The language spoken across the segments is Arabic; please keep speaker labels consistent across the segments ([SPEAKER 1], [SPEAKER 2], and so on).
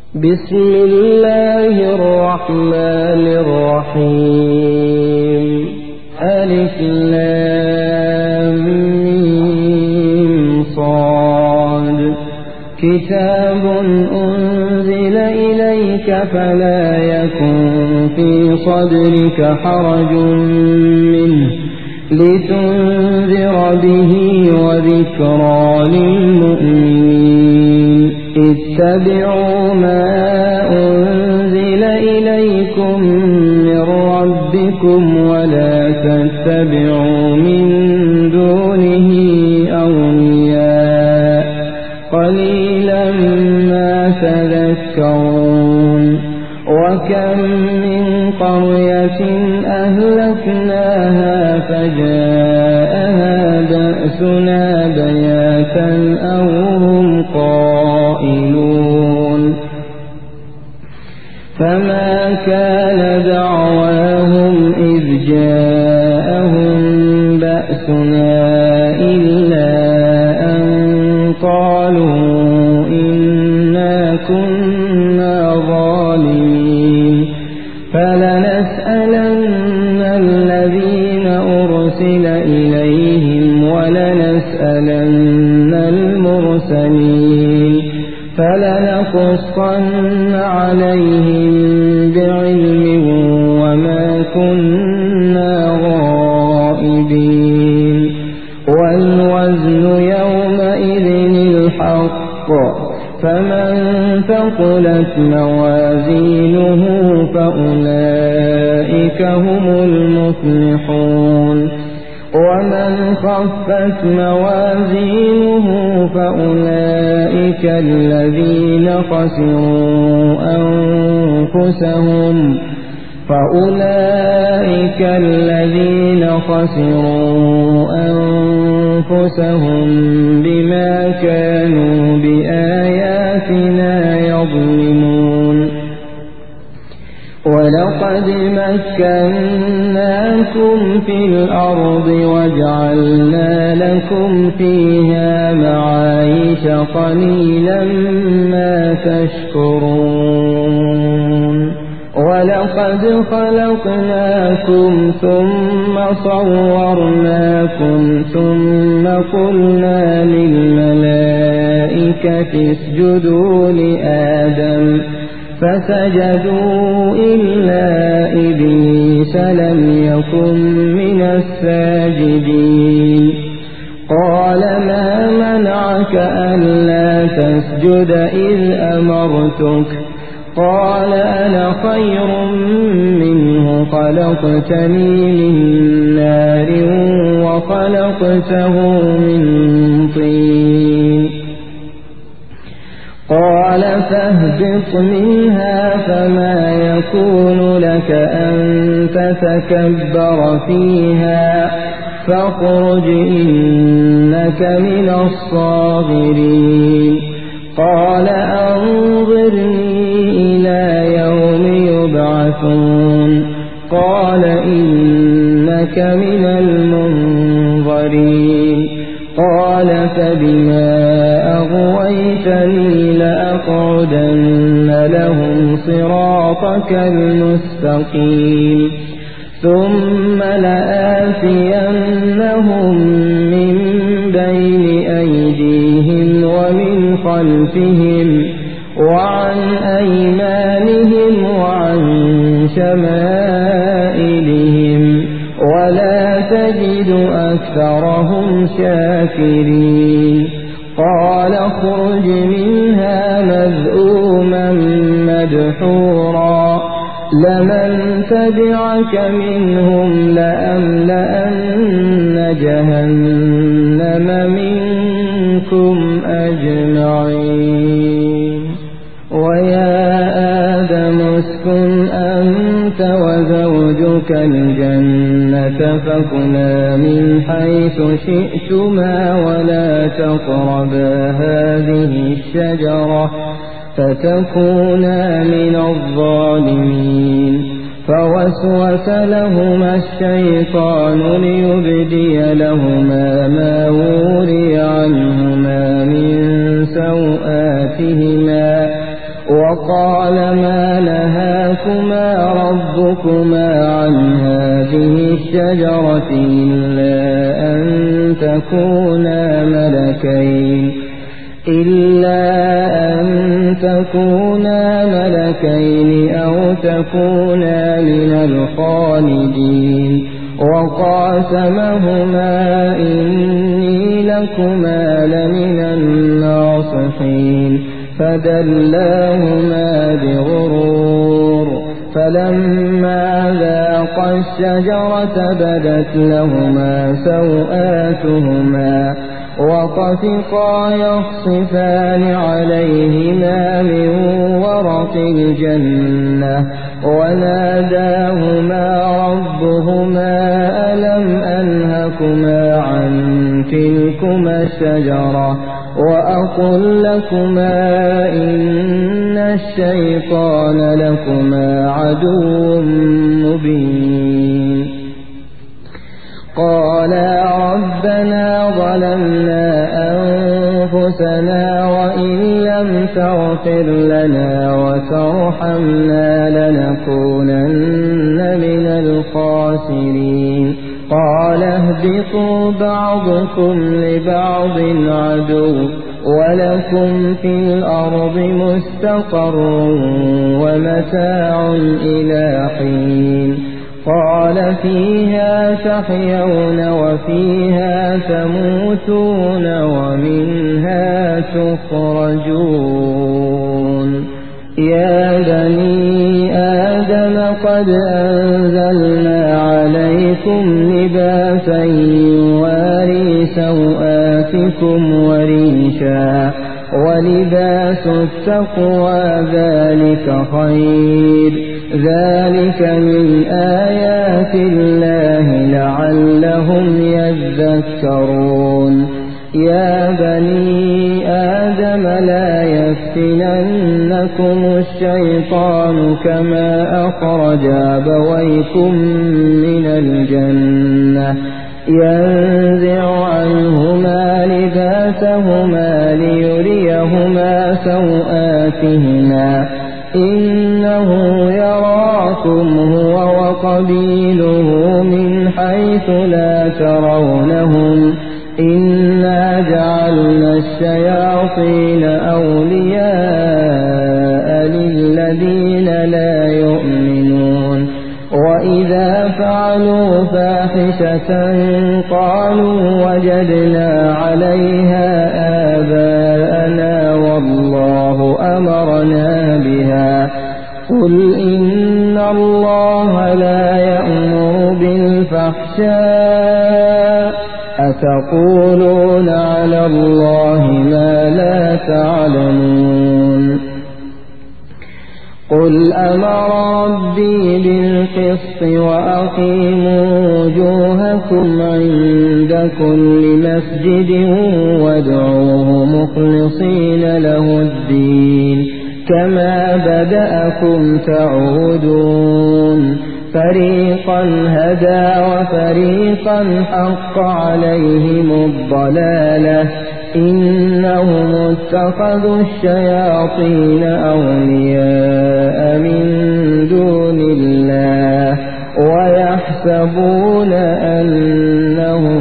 [SPEAKER 1] بسم الله الرحمن الرحيم ألف لام ميم صاد كتاب أنزل إليك فلا يكن في صدرك حرج منه لتنذر به وذكرى للمؤمنين اتبعوا ما أنزل إليكم من ربكم ولا تتبعوا من دونه أولياء قليلا ما تذكرون وكم من قرية أهلكناها فجاءها بأسنا بياتا أو هم قائلون فما كان دعواهم إذ جاءهم بأسنا إلا أن قالوا إنا كنا ظالمين فلنسألن الذين أرسل إليهم ولنسألن المرسلين فلنقصن عليهم بعلم وما كنا غائبين والوزن يومئذ الحق فمن ثقلت موازينه فأولئك هم المفلحون ومن خفت موازينه فأولئك الذين خسروا أنفسهم بما كانوا بآياتنا يظلمون ولقد مكناكم في الأرض وجعلنا لكم فيها معايش قليلا ما تشكرون ولقد خلقناكم ثم صورناكم ثم قلنا للملائكة اسجدوا لآدم فسجدوا إلا إبليس لم يكن من الساجدين قال ما منعك ألا تسجد إذ أمرتك قال أنا خير منه خلقتني من نار وخلقته من طين قال فاهبط منها فما يكون لك أن تتكبر فيها فاخرج إنك من الصاغرين قال أنظرني إلى يوم يبعثون قال إنك من المنظرين قال فبما أغويتني لأقعدن لهم صراطك المستقيم ثم لآتينهم من بين أيديهم ومن خلفهم وعن أيمانهم وعن شمائلهم ولا تجد أكثرهم شاكرين قال اخرج منها مذءوما مدحورا لمن تبعك منهم لأملأن جهنم منكم أجمعين ويا آدم اسكن أنت وزوجك الجنة فكلا من حيث شئتما ولا تقربا هذه الشجرة فتكونا من الظالمين فوسوس لهما الشيطان ليبدي لهما ما وري عنهما من سوآتهما وقال ما نهاكما ربكما عن هذه الشجرة إلا أن تكونا ملكين أو تكونا من الخالدين وقاسمهما إني لكما لمن الناصحين فدلاهما بغرور فلما ذاقا الشجرة بدت لهما سوآتهما وطفقا يخصفان عليهما من ورق الجنة وناداهما ربهما ألم أنهكما عن تلكما الشجرة وأقل لكما إن الشيطان لكما عدو مبين قالا ربنا ظلمنا أنفسنا وإن لم تغفر لنا وترحمنا لنكونن من الخاسرين قال اهبطوا بعضكم لبعض عدو ولكم في الأرض مستقر ومتاع إلى حين قال فيها تحيون وفيها تموتون ومنها تخرجون يا بني آدم قد أنزلنا عليكم لباسا يواري سوآتكم وريشا ولباس التقوى ذلك خير ذلك من آيات الله لعلهم يذكرون يا بني آدم لا يفتننكم الشيطان كما أخرج أبويكم من الجنة ينزع عنهما لباسهما ليريهما سوآتهما إنه يراكم هو وقبيله من حيث لا ترونهم إنا جعلنا الشياطين أولياء للذين لا يؤمنون وإذا فعلوا فاحشة قالوا وجدنا عليها آباءنا والله أمرنا بها قل إن الله لا يأمر بالفحشاء أتقولون على الله ما لا تعلمون قل أمر ربي بالقسط وأقيموا وجوهكم عند كل مسجد وادعوه مخلصين له الدين كما بدأكم تعودون فريقا هدى وفريقا حق عليهم الضلالة إنهم اتخذوا الشياطين أولياء من دون الله ويحسبون أنهم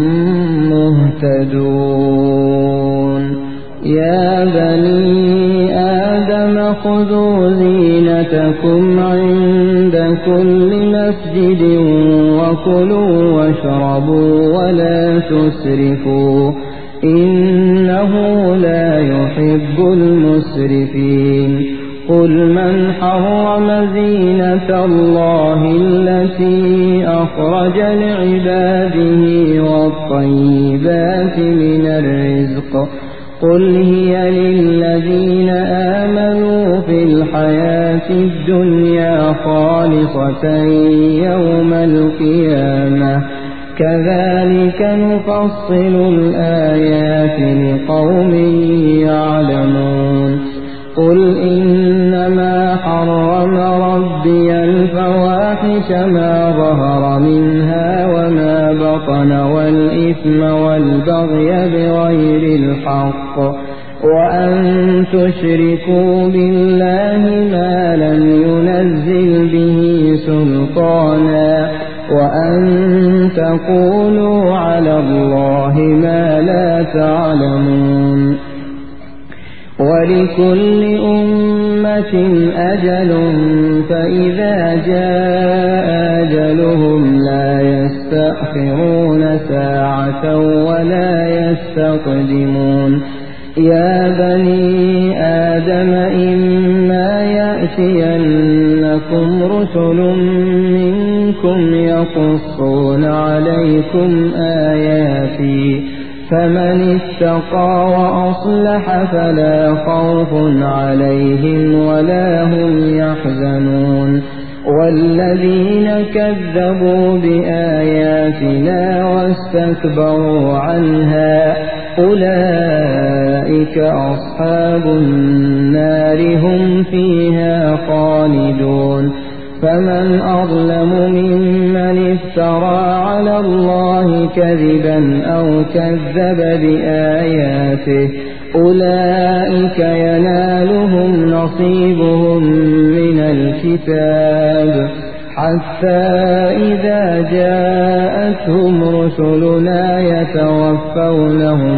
[SPEAKER 1] مهتدون يا بني آدم خذوا زينتكم عند كل مسجد وكلوا واشربوا ولا تسرفوا إنه لا يحب المسرفين قل من حرم زينة الله التي أخرج لعباده والطيبات من الرزق قل هي للذين آمنوا في الحياة الدنيا خالصة يوم القيامة كذلك نفصل الآيات لقوم يعلمون قل إنما حرم ربي الفواحش ما ظهر منها وما بطن والإثم والبغي بغير الحق وأن تشركوا بالله ما لم ينزل به سلطانا وأن تقولوا على الله ما لا تعلمون ولكل أمة أجل فإذا جاء أجلهم لا يستأخرون ساعة ولا يستقدمون يا بني آدم إما يأتينكم رسل منكم يقصون عليكم آياتي فمن اتقى وأصلح فلا خوف عليهم ولا هم يحزنون والذين كذبوا بآياتنا واستكبروا عنها أولئك أصحاب النار هم فيها خالدون فمن أظلم ممن افترى على الله كذبا أو كذب بآياته أولئك ينالهم نصيبهم من الكتاب حتى إذا جاءتهم رسلنا يتوفونهم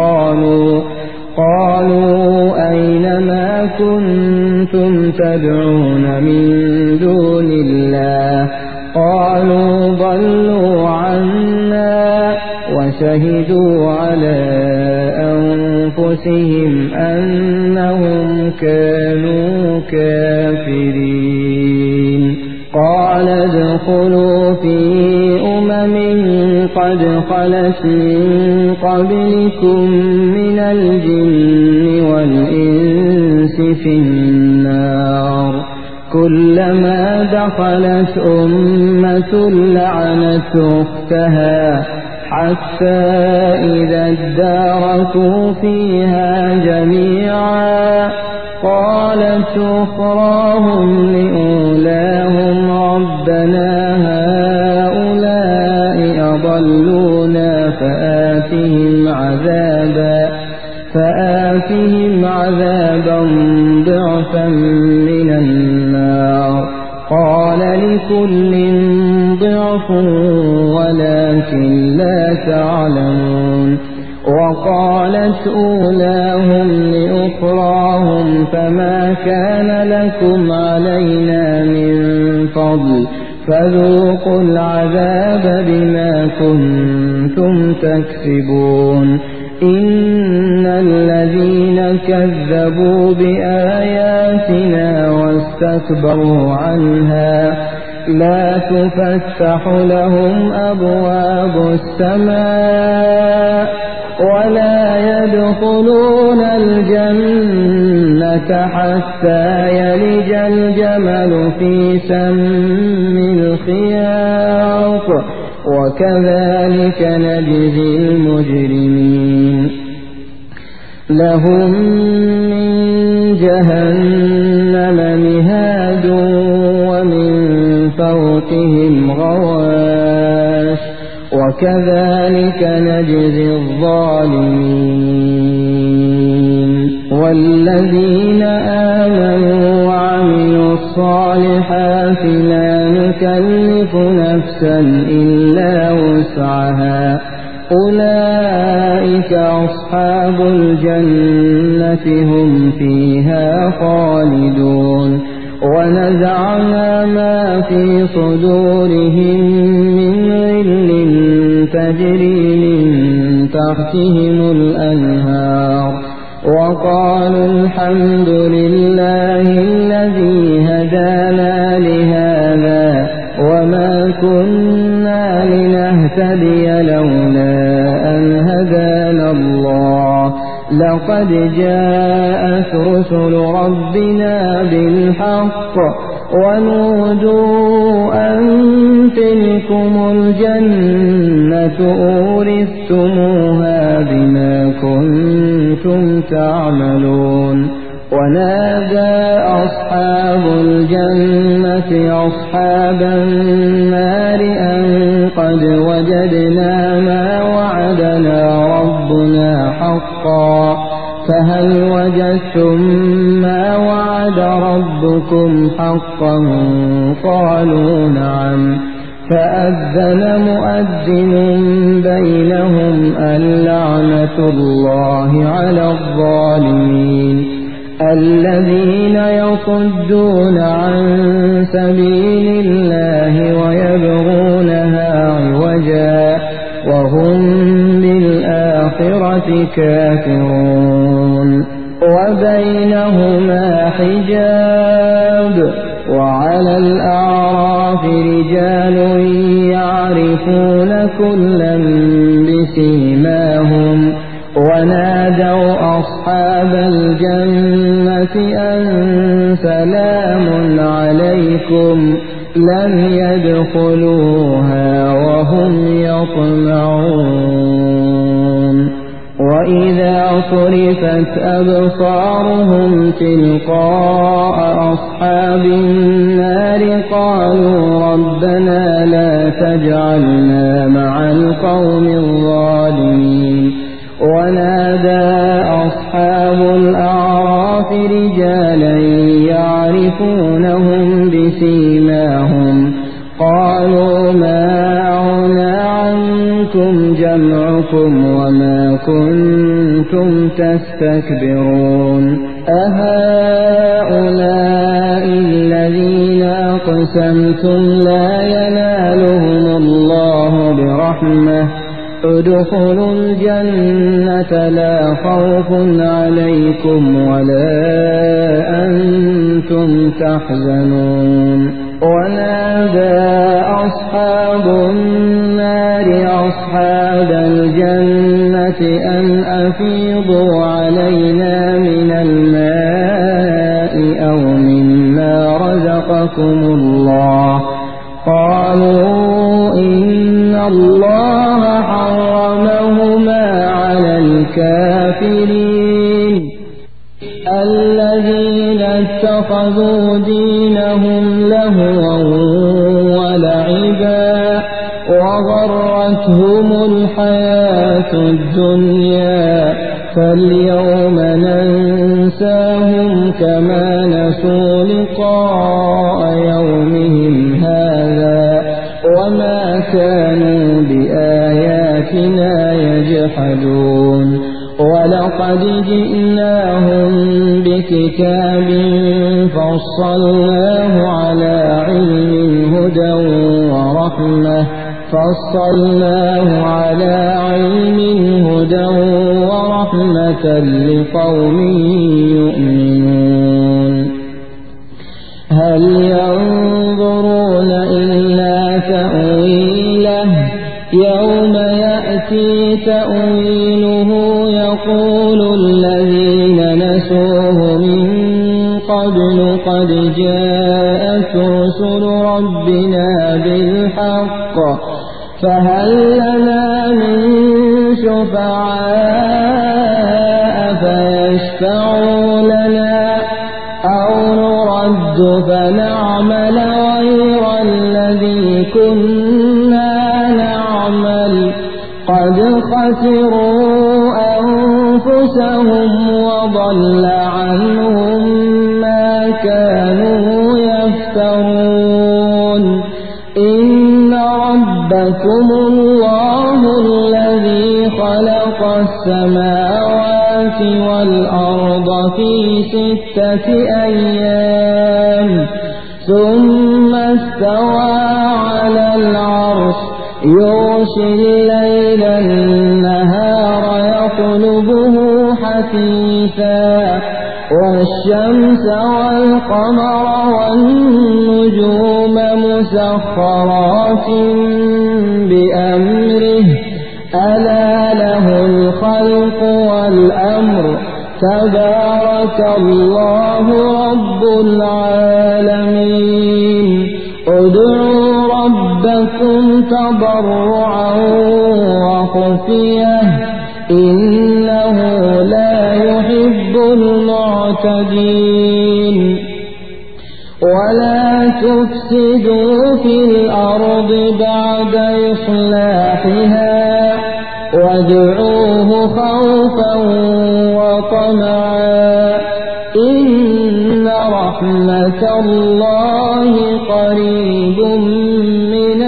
[SPEAKER 1] قالوا أين ما كنتم تدعون من دون الله قالوا ضلوا عنا وشهدوا على أنفسهم أنهم كانوا كافرين قال ادخلوا في قد خلت من قبلكم من الجن والإنس في النار كلما دخلت أمة لعنت أختها حتى إذا اداركوا فيها جميعا قالت أخراهم لأولاهم ربنا هؤلاء أضلونا فآتهم عذابا ضعفا من النار قال لكل ضعف ولكن لا تعلمون وقالت أولاهم لأخراهم فما كان لكم علينا من فضل فذوقوا العذاب بما كنتم تكسبون إن الذين كذبوا بآياتنا واستكبروا عنها لا تفتح لهم أبواب السماء ولا يدخلون الجنة حتى يلج الجمل في سم الخياط وكذلك نجزي المجرمين لهم من جهنم مهاد ومن فوقهم غواش وكذلك نجزي الظالمين والذين آمنوا وعملوا الصالحات لا نكلف نفسا إلا وسعها أولئك أصحاب الجنة هم فيها خالدون ونزعنا ما في صدورهم من غل تجري من تحتهم الأنهار وقالوا الحمد لله الذي هدانا لهذا وما كنا لنهتدي لولا أن هدانا الله لقد جاءت رسل ربنا بالحق ونودوا أن تلكم الجنة أورثتموها بما كنتم تعملون ونادى أصحاب الجنة أصحاب النار أن قد وجدنا ما وعدنا ربنا حقا فهل أفرأيتم ما وعد ربكم حقا قالوا نعم فأذن مؤذن بينهم اللعنة الله على الظالمين الذين يصدون عن سبيل الله ويبغونها عوجا وهم بالآخرة كافرون وبينهما حجاب وعلى الأعراف رجال يعرفون كلا بسيماهم ونادوا أصحاب الجنة أن سلام عليكم لم يدخلوها وهم يطمعون وإذا صرفت أبصارهم تلقاء أصحاب النار قالوا ربنا لا تجعلنا مع القوم الظالمين ونادى أصحاب الأعراف رجالا يعرفونهم بسيماهم قالوا ما أغنى عنكم جمعكم وما كنتم تستكبرون أهؤلاء الذين أقسمتم لا ينالهم الله برحمة ادخلوا الجنة لا خوف عليكم ولا أنتم تحزنون ونادى أصحاب النار أصحاب الجنة أن أفيضوا علينا من الماء أو مما رزقكم الله قالوا إن الله حرمهما على الكافرين الذين اتخذوا دينهم لهوا ولعبا وغرتهم الحياة الدنيا فاليوم ننساهم كما نسوا لقاء يومهم هذا وما كانوا بآياتنا يجحدون ولقد جئناهم بكتاب فصلناه على علم هدى ورحمة لقوم يؤمنون هل ينظرون إلا تأويله يوم يأتي تأويله يقول الذين نسوه من قبل قد جاءت رسل ربنا بالحق فهل لنا من شفعاء فيشفعوا لنا أو نرد فنعمل غير الذي كنا نعمل قد خسروا أنفسهم وضل عنهم ما كانوا يفترون إن ربكم الله الذي خلق السماوات والأرض في 6 أيام ثم استوى على العرش يغشي الليل النهار يطلبه حثيثا والشمس والقمر والنجوم مسخرات بأمره ألا له الخلق والأمر تبارك الله رب العالمين ادعوا ربكم تضرعا وخفية إنه لا يحب المعتدين ولا تفسدوا في الأرض بعد إصلاحها وادعوه خوفا وطمعا رحمة الله قريب من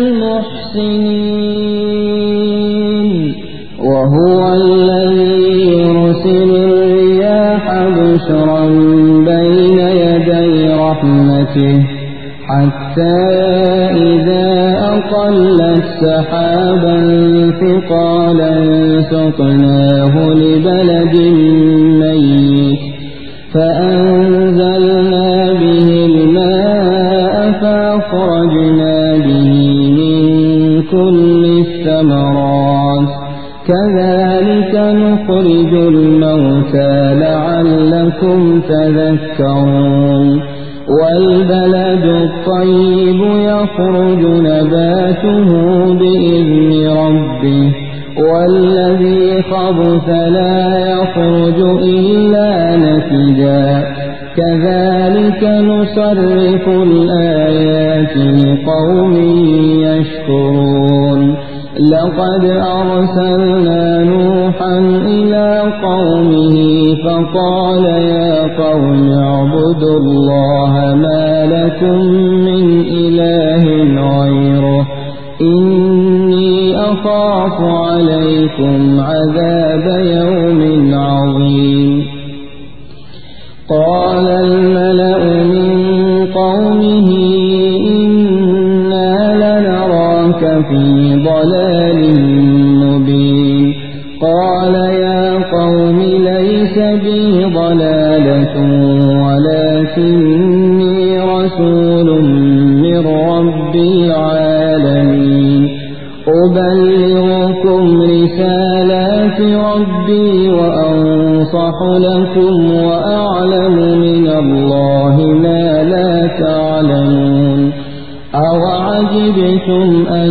[SPEAKER 1] المحسنين وهو الذي يرسل الرياح بشرا بين يدي رحمته حتى إذا أقلت سحابا ثقالا سقناه لبلد ميت فأنزلنا به الماء فأخرجنا به من كل الثمرات كذلك نخرج الموتى لعلكم تذكرون والبلد الطيب يخرج نباته بإذن ربه والذي خبث لا يخرج إلا نكدا كذلك نصرف الآيات لقوم يشكرون لقد أرسلنا نوحا إلى قومه فقال يا قوم اعبدوا الله ما لكم من إله غيره إني أخاف عليكم عذاب يوم عظيم قال الملأ من قومه إنا لنراك في ضلال مبين قال يا قوم ليس بي ضلالة ولكني رسول من رب العالمين أبلغكم رسالات ربي وأنصح لكم وأعلم من الله ما لا تعلمون أوعجبتم أن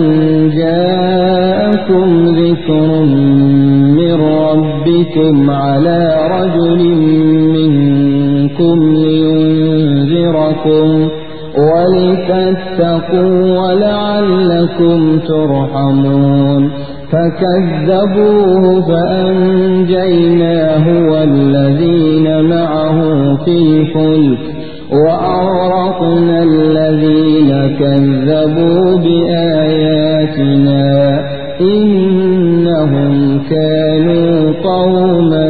[SPEAKER 1] جاءكم ذكر من ربكم على رجل منكم لينذركم ولتتقوا ولعلكم ترحمون فكذبوه فأنجيناه والذين معه في الفلك وأغرقنا الذين كذبوا بآياتنا إنهم كانوا قوما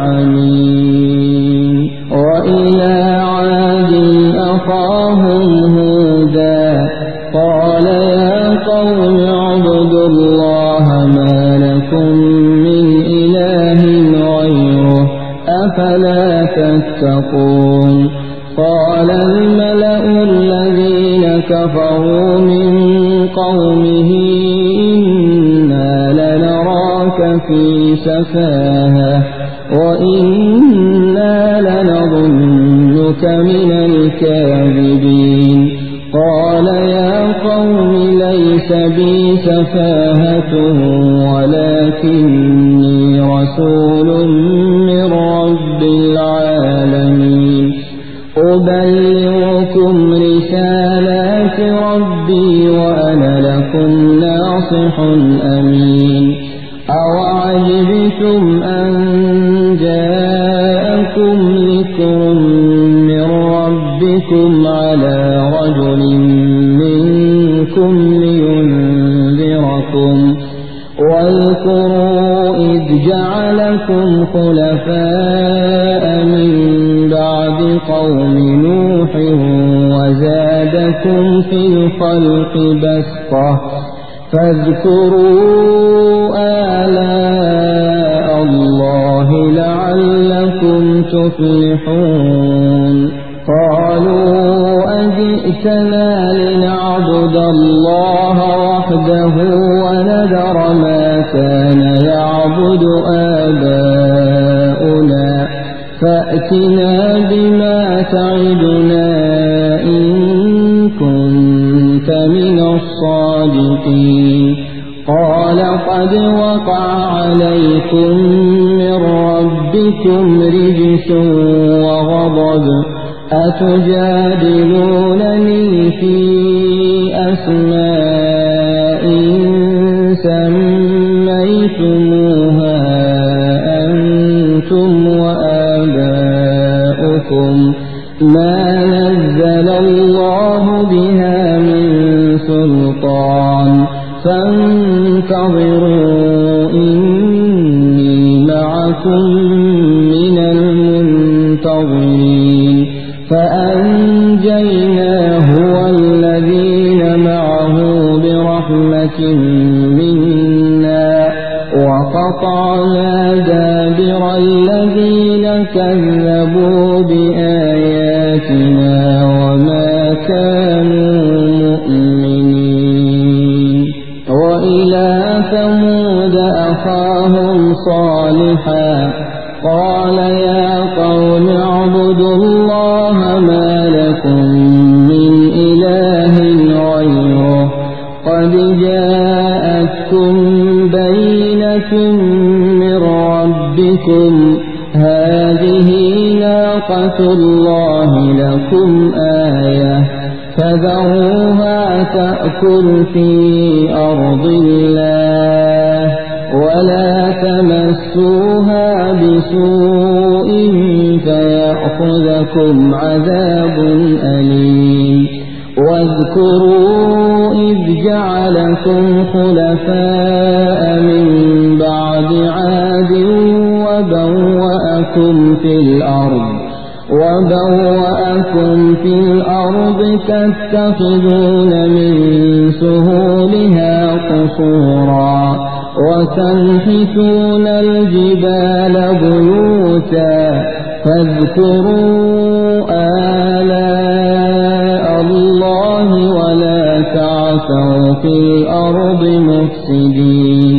[SPEAKER 1] عمين وإلى عاد أخاهم هودا قال يا قوم اعبدوا الله ما لكم من إله غيره أفلا تتقون قال الملأ الذين كفروا من قومه إنا لنراك في سفاهة وإنا لنظنك من الكاذبين قال يا قوم ليس بي سفاهة ولكني رسول من رب العالمين أبلغكم رسالات ربي وأنا لكم ناصح أمين أوعجبتم أن جاءكم ذكر من ربكم على رجل منكم لينذركم واذكروا إذ جعلكم خلفاء من بعد قوم نوح وزادكم في الخلق بسطة فاذكروا آلاء الله لعلكم تفلحون قالوا أجئتنا لنعبد الله وحده ونذر ما كان يعبد آباؤنا فأتنا بما تعدنا إن كنت من الصادقين قال قد وقع عليكم من ربكم رجس وغضب أتجادلونني في أسماء سميتموها أنتم وآباؤكم ما نزل الله بها من سلطان فانتظروا إني معكم من المنتظرين فأنجيناه والذين معه برحمة منا وقطعنا دابر الذين كذبوا بآياتنا وما كانوا مؤمنين وإلى ثمود أخاهم صالحا قال يا قوم اعبدوا الله ما لكم من إله غيره قد جاءتكم بينة من ربكم هذه ناقة الله لكم آية فذروها تأكل في أرض الله ولا تمسوها بسوء فيأخذكم عذاب أليم واذكروا إذ جعلكم خلفاء من بعد عاد وبوأكم في الأرض تتخذون من سهولها قصورا وتنحتون الجبال بيوتا فاذكروا آلاء الله ولا تعثوا في الأرض مفسدين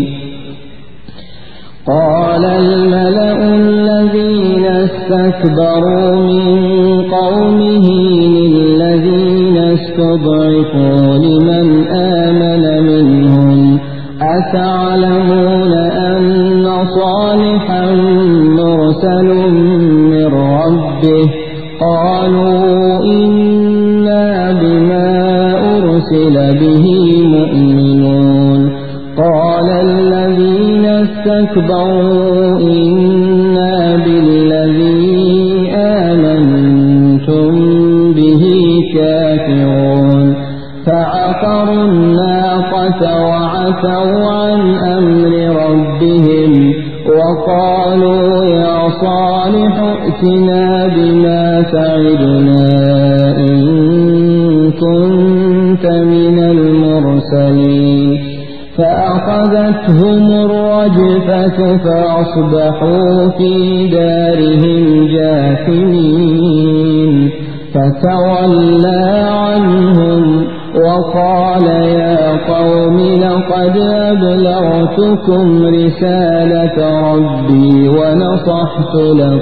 [SPEAKER 1] قال الملأ الذين استكبروا من قومه للذين استضعفوا لمن آمن منهم أتعلمون أن صالحا مرسل من ربه قالوا إنا بما أرسل به مؤمنون قال الذين استكبروا إنا بالذي آمنتم به كافرون فعقروا الناقة وعتوا عن أمر ربهم وقالوا يا صالح ائتنا بما تعدنا إن كنت من المرسلين فأخذتهم الرجفة فأصبحوا في دارهم جاثمين فتولى عنهم وقال يا قوم لقد أبلغتكم رسالة ربي ونصحت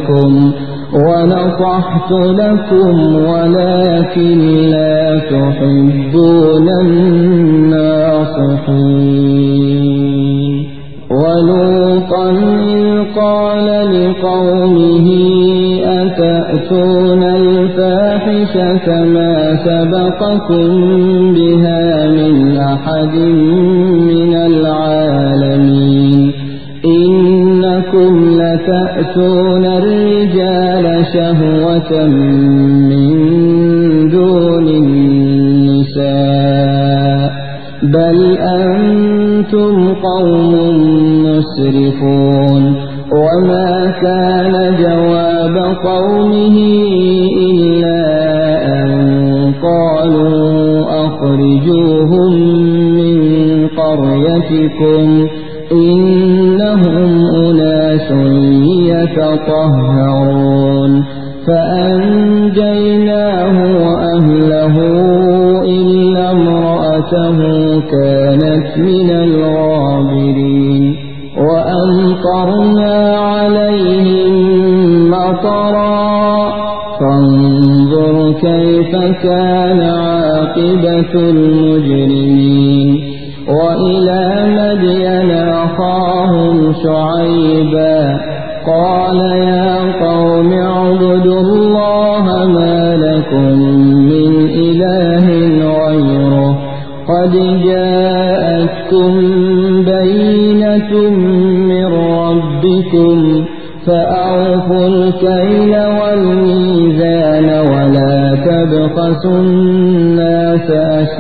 [SPEAKER 1] لكم ولكن لا تحبون الناصحين ولوطا إذ قال لقومه أتأتون الفاحشة ما سبقكم بها من أحد من العالمين إنكم لتأتون الرجال شهوة من دون النساء بل أنتم قوم مسرفون وما كان جواب قومه إلا أن قالوا أخرجوهم من قريتكم إنهم أناس يتطهرون فأنجيناه وأهله إلا امرأته كانت من الغابرين وأمطرنا عليهم مطرا فانظر كيف كان عاقبة المجرمين وإلى مدين أخاهم شعيبا قال يا قوم اعبدوا الله ما لكم من إله غيره قد جاءتكم بينة من ربكم فأوفوا الكيل والميزان ولا تبغوا تبخسوا الناس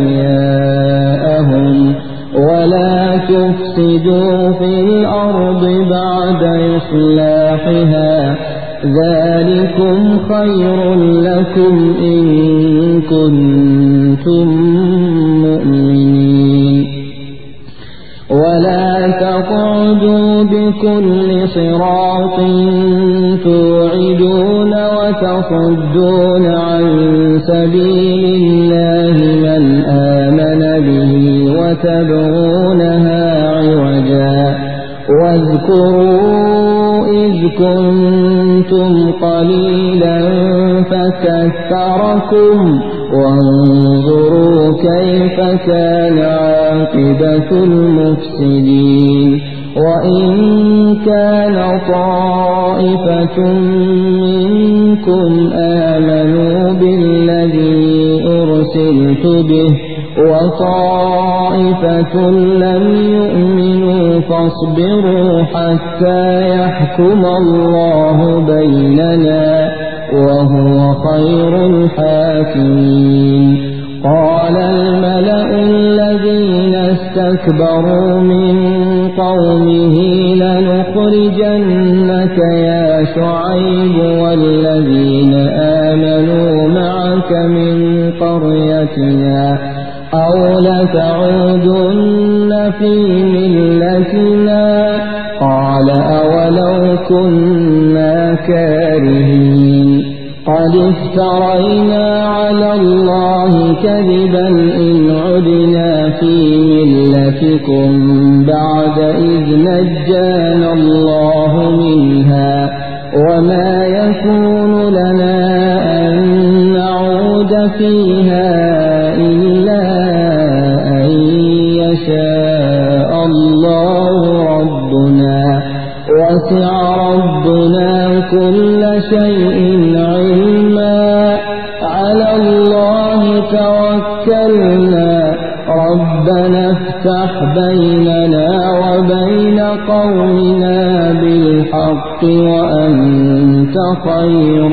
[SPEAKER 1] أشياءهم ولا تفسدوا في الأرض بعد إصلاحها ذلكم خير لكم إن كنتم مؤمنين ولا تقعدوا بكل صراط توعدون وتصدون عن سبيل الله من آمن به وتبغونها عوجا واذكروا إذ كنتم قليلا فكثركم وانظروا كيف كان عاقبة المفسدين وإن كان طائفة منكم آمنوا بالذي أرسلت به وطائفة لم يؤمنوا فاصبروا حتى يحكم الله بيننا وهو خير الحاكمين قال الملأ الذين استكبروا من قومه لنخرجنك يا شعيب والذين آمنوا معك من قريتنا أو لتعودن في ملتنا قال أولو كنا كارهين قد افترينا على الله كذبا إن عدنا في ملتكم بعد إذ نجانا الله منها وما يكون لنا أن نعود فيها إلا أن يشاء الله ربنا وسع ربنا كل شيء علما على الله توكلنا ربنا افتح بيننا وبين قومنا بالحق وأنت خير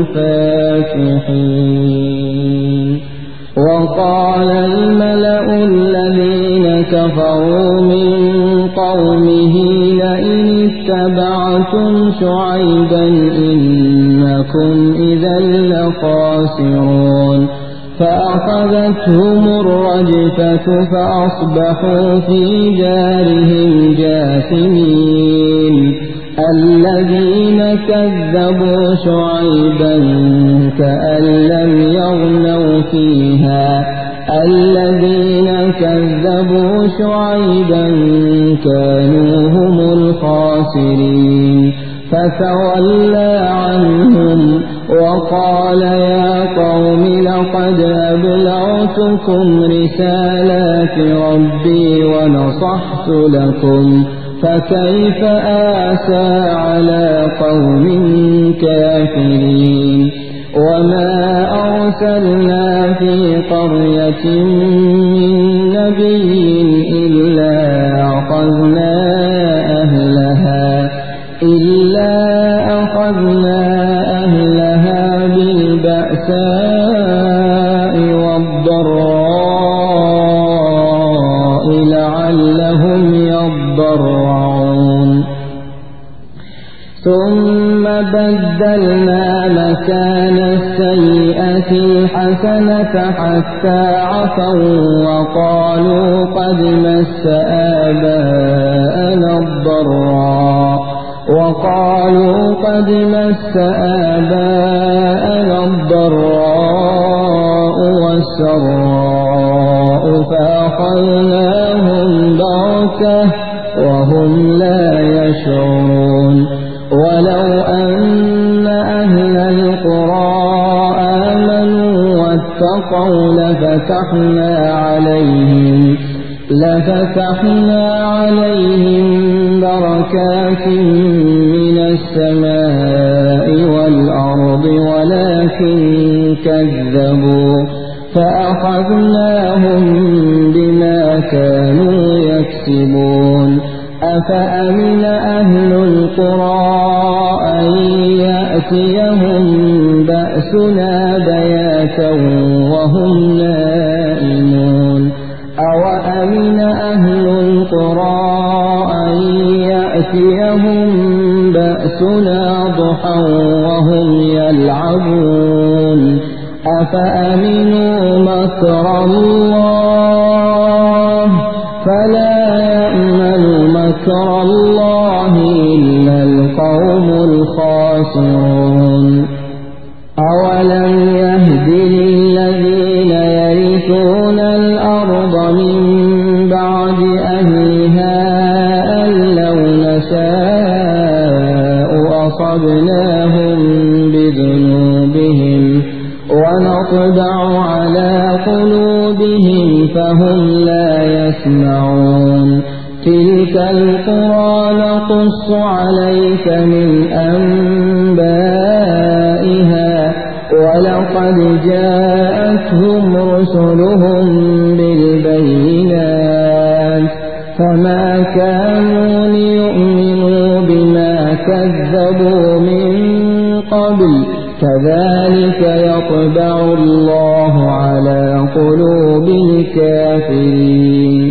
[SPEAKER 1] الفاتحين وقال الملأ الذين كفروا من قومه لئن اتبعتم شعيبا إنكم إذا لخاسرون فأخذتهم الرجفة فأصبحوا في دارهم جاثمين الذين كذبوا شعيبا كأن لم يغنوا فيها الذين كذبوا شعيبا كانوا هم الخاسرين فتولى عنهم وقال يا قوم لقد أبلغتكم رسالات ربي ونصحت لكم فكيف آسى على قوم كافرين وما أرسلنا في قرية من نبي إلا أخذنا أهلها بالبأساء والضراء لعلهم يضرعون ثم بدلنا مكان السيئة الحسنة حتى عفوا وقالوا قد مس آباءنا الضراء والسراء فأخذناهم بغتة وهم لا يشعرون ولو أن أهل القرى آمنوا واتقوا لفتحنا عليهم بركات من السماء والأرض ولكن كذبوا فأخذناهم بما كانوا يكسبون أفأمن أهل القرى أن يأتيهم بأسنا بياتا وهم نائمون أوأمن أهل القرى أن يأتيهم بأسنا ضحى وهم يلعبون أفأمنوا مكر الله فلا يأمن مكر الله إلا القوم الخاسرون أولم يهد للذين يرثون الأرض من بعد أهلها أن لو نشاء أصبناهم بذنوبهم ونطبع على قلوبهم فهم لا يسمعون تلك القرى نقص عليك من أنبائها ولقد جاءتهم رسلهم بالبينات فما كانوا ليؤمنوا بما كذبوا من قبل كذلك يطبع الله على قلوب الكافرين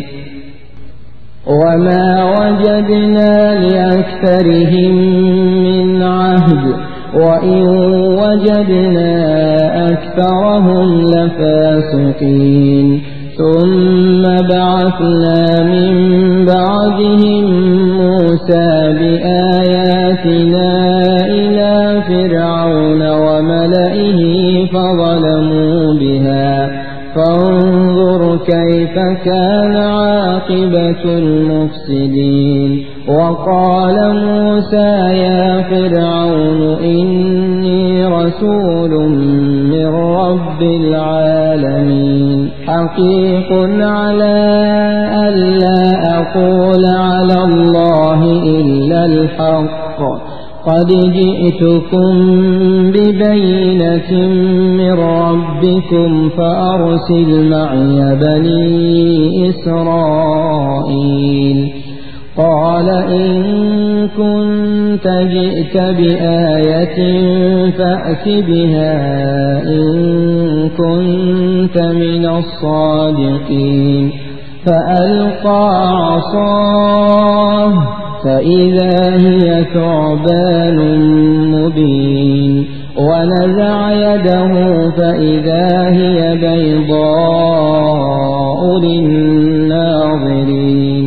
[SPEAKER 1] وما وجدنا لأكثرهم من عهد وإن وجدنا أكثرهم لفاسقين ثم بعثنا من بعدهم موسى بآياتنا إلى فرعون وملئه فظلموا بها فانظر كيف كان عاقبة المفسدين وقال موسى يا فرعون إني رسول من رب العالمين حقيق على ألا أقول على الله إلا الحق قد جئتكم ببينة من ربكم فأرسل معي بني إسرائيل قال إن كنت جئت بآية فأت بها إن كنت من الصادقين فألقى عصاه فإذا هي ثعبان مبين ونزع يده فإذا هي بيضاء للناظرين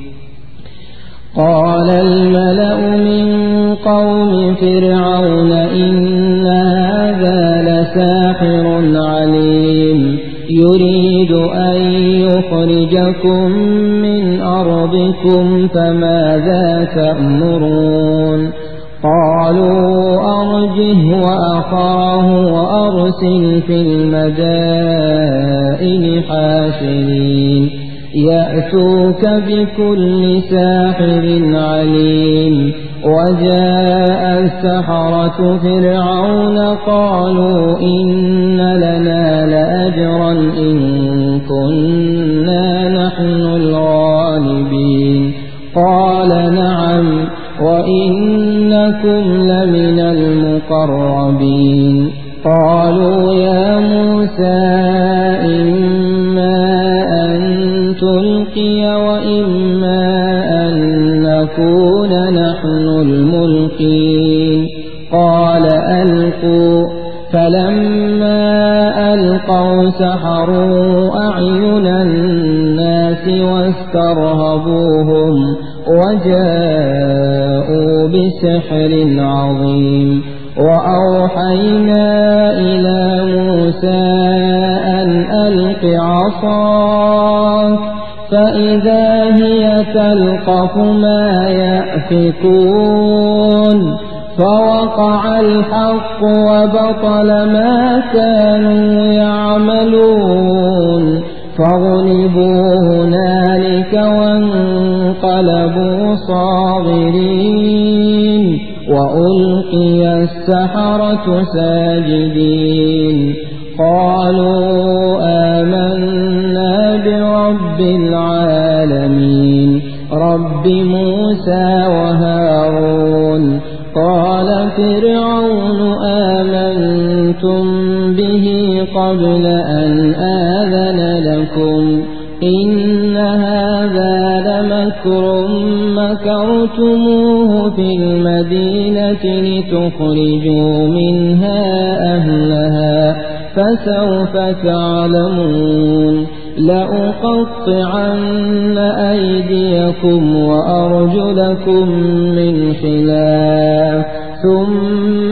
[SPEAKER 1] قال الملأ من قوم فرعون إن هذا لساحر عليم يريد أن يخرجكم من أرضكم فماذا تأمرون قالوا أرجه وأخاه وأرسل في المدائن حاشرين يأتوك بكل ساحر عليم وجاء السحرة فرعون قالوا إن لنا لأجرا إن كنا نحن الغالبين قال نعم وإنكم لمن المقربين قالوا يا موسى إما أن تلقي وإما أن نكون نحن الملقين قال ألقوا فلما ألقوا سحروا أعين الناس واسترهبوهم وجاءوا بسحر عظيم وأوحينا إلى موسى أن ألق عصاك فإذا هي تلقف ما يأفكون فوقع الحق وبطل ما كانوا يعملون فغلبوا هنالك وانقلبوا صاغرين وألقي السحرة ساجدين قالوا آمنا برب العالمين رب رب موسى وهارون قال فرعون آمنتم به قبل أن آذن لكم إن هذا لمكر مكرتموه في المدينة لتخرجوا منها أهلها فسوف تعلمون لأقطعن أيديكم وأرجلكم من خلاف ثم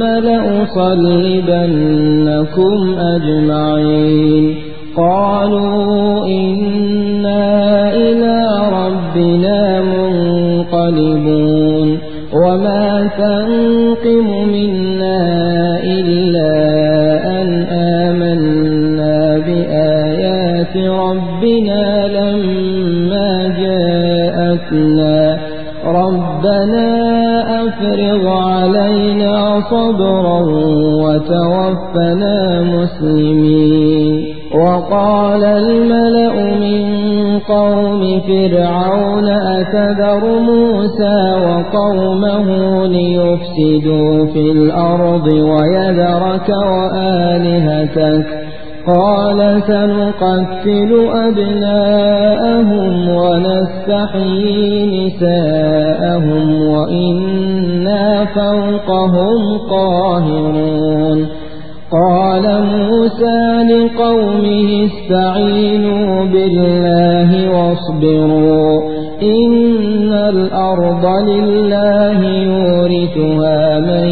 [SPEAKER 1] لأصلبنكم أجمعين قالوا إنا إلى ربنا منقلبون وما تنقم منا إلا أن آمنا بآيات ربنا لما جاءتنا ربنا أفرغ علينا صبرا وتوفنا مسلمين وقال الملأ من قوم فرعون أتذر موسى وقومه ليفسدوا في الأرض ويذرك وآلهتك قال سنقتل أبناءهم ونستحيي نساءهم وإنا فوقهم قاهرون قال موسى لقومه استعينوا بالله واصبروا إن الأرض لله يورثها من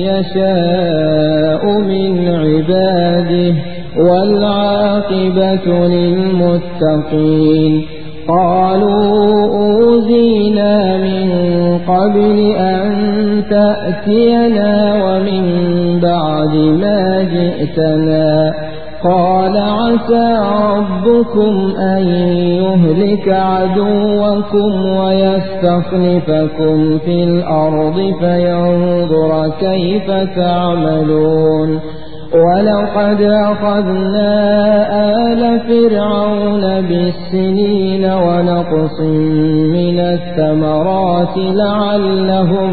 [SPEAKER 1] يشاء من عباده والعاقبة للمتقين قالوا أوذينا من قبل أن تأتينا ومن بعد ما جئتنا قال عسى ربكم أن يهلك عدوكم ويستخلفكم في الأرض فينظر كيف تعملون ولقد أخذنا آل فرعون بالسنين ونقص من الثمرات لعلهم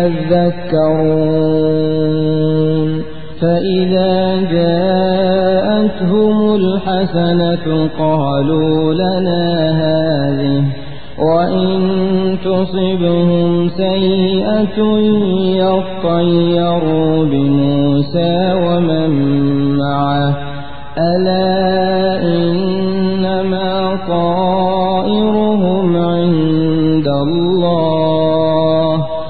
[SPEAKER 1] يذكرون فإذا جاءتهم الحسنة قالوا لنا هذه وإن تصبهم سيئة يطيروا بموسى ومن معه ألا إنما طائرهم عند الله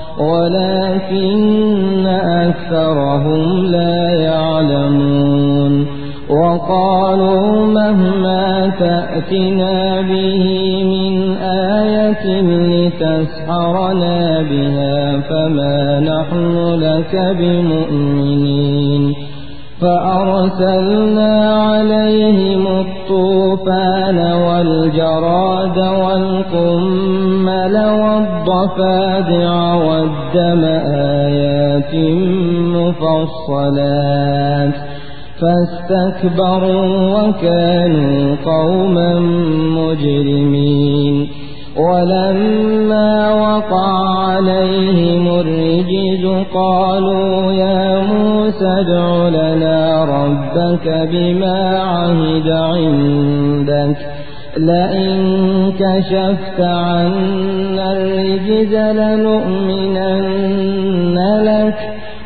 [SPEAKER 1] ولكن أكثرهم لا يعلمون وقالوا مهما تأتنا به من آية لتسحرنا بها فما نحن لك بمؤمنين فأرسلنا عليهم الطوفان والجراد والقمل والضفادع والدم آيات مفصلات فاستكبروا وكانوا قوما مجرمين ولما وقع عليهم الرجز قالوا يا موسى ادع لنا ربك بما عهد عندك لئن كشفت عنا الرجز لنؤمنن لك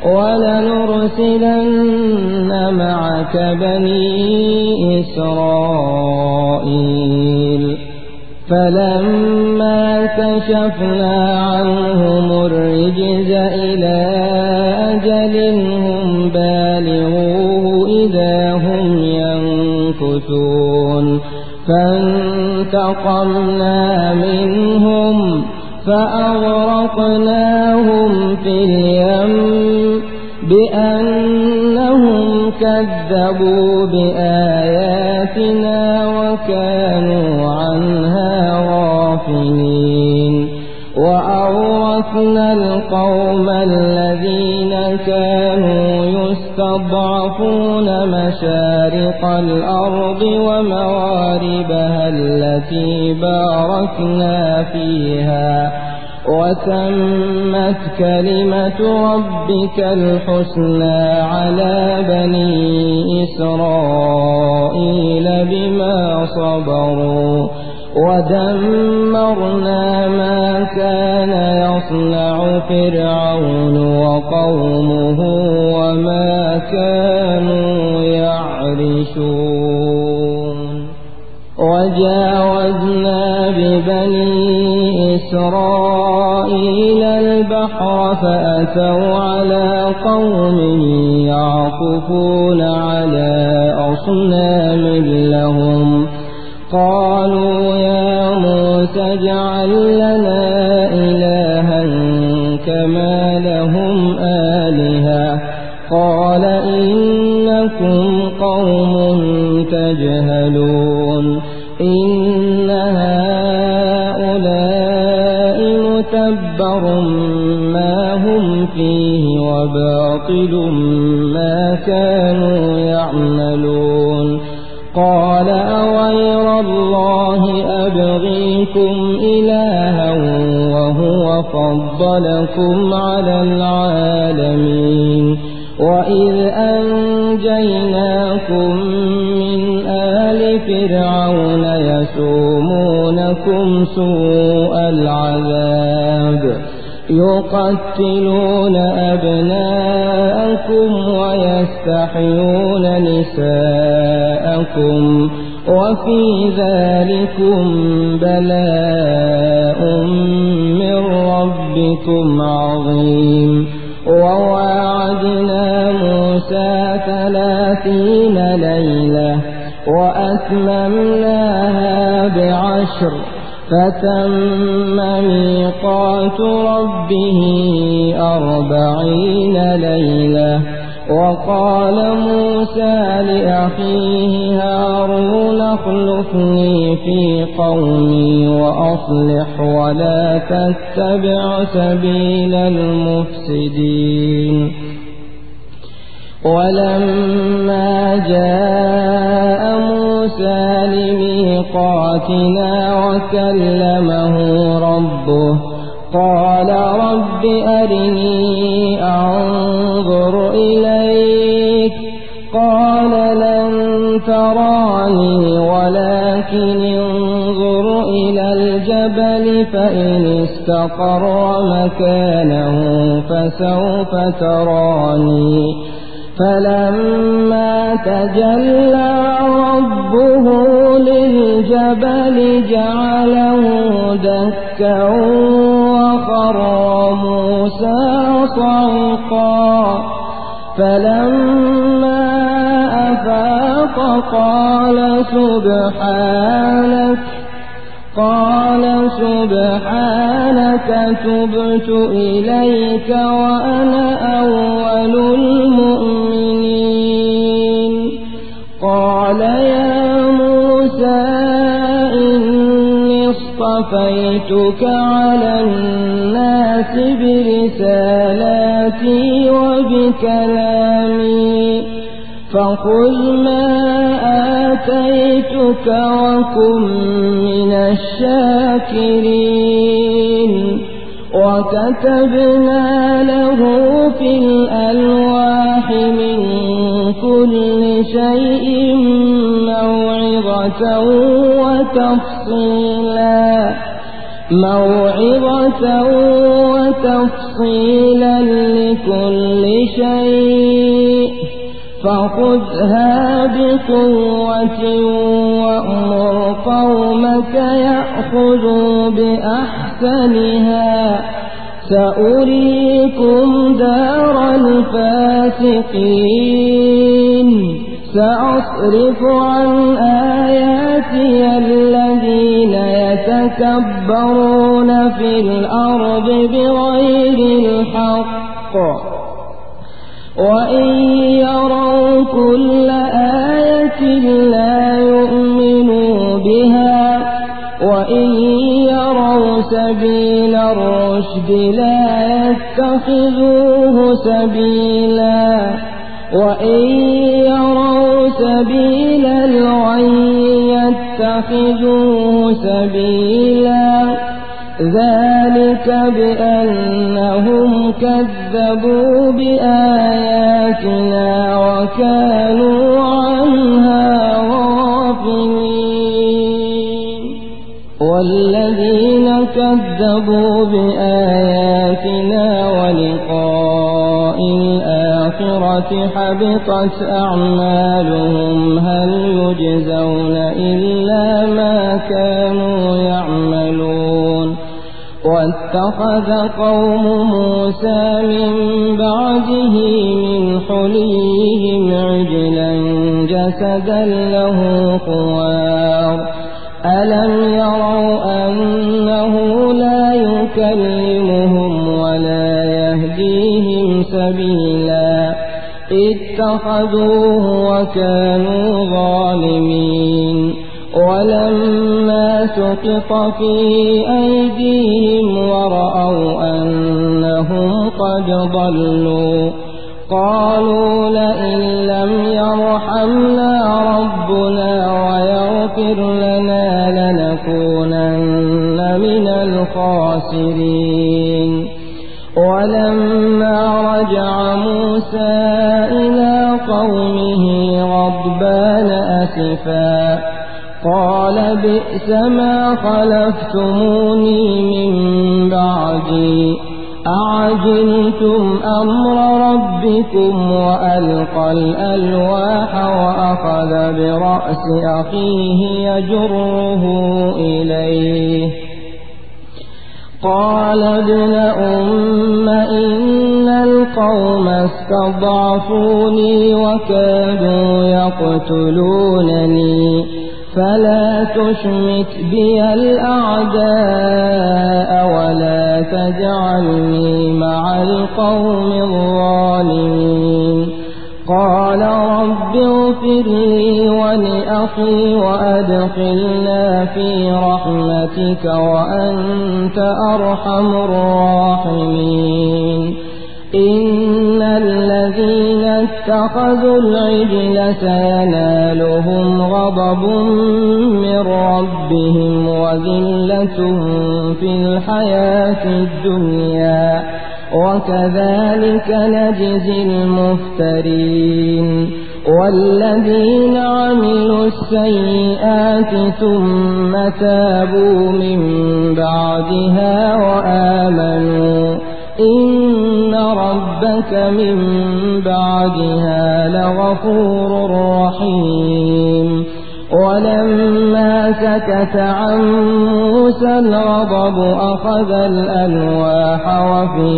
[SPEAKER 1] ولنرسلن معك بني إسرائيل فلما كشفنا عنهم الرجز إلى أجل هم بالغوه إذا هم ينكثون فانتقمنا منهم فأغرقناهم في اليم بأنهم كذبوا بآياتنا وكانوا عنها غافلين وأورثنا القوم الذين كانوا المستضعفون مشارق الأرض ومغاربها التي باركنا فيها وتمت كلمة ربك الحسنى على بني إسرائيل بما صبروا ودمرنا ما كان يصنع فرعون وقومه وما كانوا يعرشون وجاوزنا ببني إسرائيل البحر فأتوا على قوم يعكفون على أصنام لهم قالوا يا موسى اجعل لنا إلها كما لهم آلهة قال إنكم قوم تجهلون إن هؤلاء متبر ما هم فيه وباطل ما كانوا يعملون قال أغير الله أبغيكم إلها وهو فضلكم على العالمين وإذ أنجيناكم من آل فرعون يسومونكم سوء العذاب يقتلون أبناءكم ويستحيون نساءكم وفي ذلكم بلاء من ربكم عظيم وواعدنا موسى 30 ليلة وأتممناها ب10 فتم ميقات ربه 40 ليلة وقال موسى لأخيه هارون اخلفني في قومي وأصلح ولا تتبع سبيل المفسدين ولما جاء موسى لميقاتنا وكلمه ربه قال رب أرني أنظر إليك قال لن تراني ولكن انظر إلى الجبل فإن استقر مكانه فسوف تراني فلما تجلى ربه للجبل جعله دكا وخر موسى صعقا فلما أفاق قال سبحانك تبت إليك وأنا أول المؤمنين قال يا موسى إني اصطفيتك على الناس برسالاتي وبكلامي فخذ ما آتيتك وكن من الشاكرين وكتبنا له في الألواح من كل شيء موعظة وتفصيلا لكل شيء فخذها بقوة وأمر قومك يأخذوا بأحسنها سأريكم دار الفاسقين سأصرف عن آياتي الذين يتكبرون في الأرض بغير الحق وإن يروا كل آية لا يؤمنوا بها وإن يروا سبيل الرشد لا يتخذوه سبيلا وإن يروا سبيل الغي يتخذوه سبيلا ذلك بأنهم كذبوا بآياتنا وكانوا عنها غافلين والذين كذبوا بآياتنا ولقاء الآخرة حبطت أعمالهم هل يجزون إلا ما كانوا يعملون واتخذ قوم موسى من بعده من حليهم عجلا جسدا له خوار ألم يروا أنه لا يكلمهم ولا يهديهم سبيلا اتخذوه وكانوا ظالمين ولما سقط في أيديهم ورأوا أنهم قد ضلوا قالوا لئن لم يرحمنا ربنا ويغفر لنا لنكونن من الخاسرين ولما رجع موسى إلى قومه غضبان أسفا قال بئس ما خلفتموني من بعدي أعجلتم أمر ربكم وألقى الألواح وأخذ برأس أخيه يجره إليه قال ابن أم إن القوم استضعفوني وكادوا يقتلونني فلا تشمت بي الأعداء ولا تجعلني مع القوم الظالمين قال رب اغفر لي ولأخي وأدخلنا في رحمتك وأنت أرحم الراحمين إن الذين اتخذوا العجل سينالهم غضب من ربهم وذلة في الحياة الدنيا وكذلك نجزي المفترين والذين عملوا السيئات ثم تابوا من بعدها وآمنوا إن ربك من بعدها لغفور رحيم ولما سكت عن موسى الغضب أخذ الألواح وفي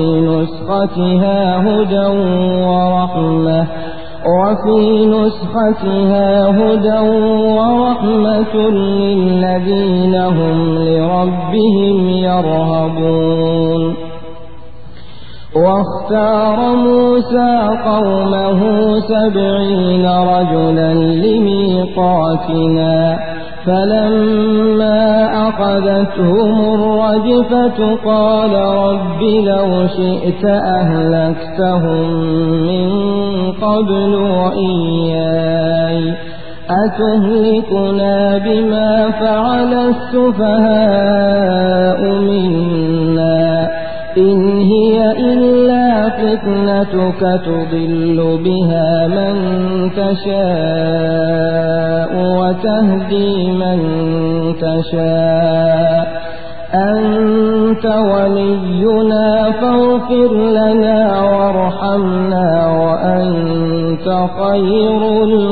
[SPEAKER 1] نسختها هدى ورحمة للذين هم لربهم يرهبون واختار موسى قومه 70 رجلا لميقاتنا فلما أخذتهم الرجفة قال رب لو شئت أهلكتهم من قبل وإياي أتهلكنا بما فعل السفهاء منا إن هي إلا فتنتك تضل بها من تشاء وتهدي من تشاء أنت ولينا فاغفر لنا وارحمنا وأنت خير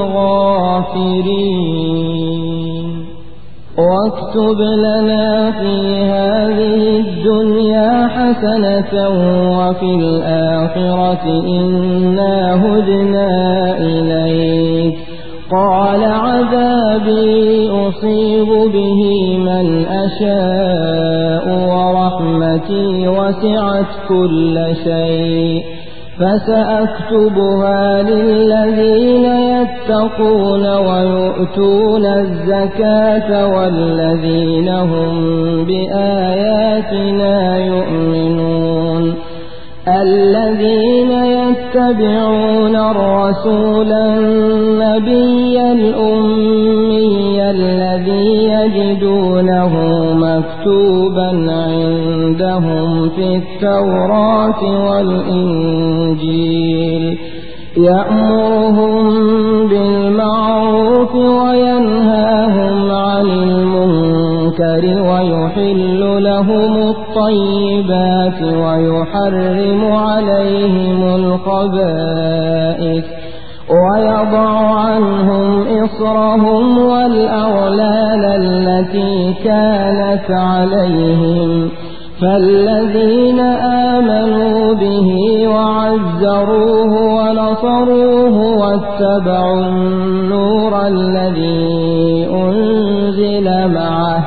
[SPEAKER 1] الغافرين واكتب لنا في هذه الدنيا حسنة وفي الآخرة إنا هدنا إليك قال عذابي أصيب به من أشاء ورحمتي وسعت كل شيء فسأكتبها للذين يتقون ويؤتون الزكاة والذين هم بآياتنا يؤمنون الذين يتبعون الرسول النبي الأمي الذي يجدونه مكتوبا عندهم في التوراة والإنجيل يأمرهم بالمعروف وينهاهم عن المنكر ويحل لهم الطيبات ويحرم عليهم الخبائث ويضع عنهم إصرهم والأغلال التي كانت عليهم فالذين آمنوا به وعزروه ونصروه واتبعوا النور الذي أنزل معه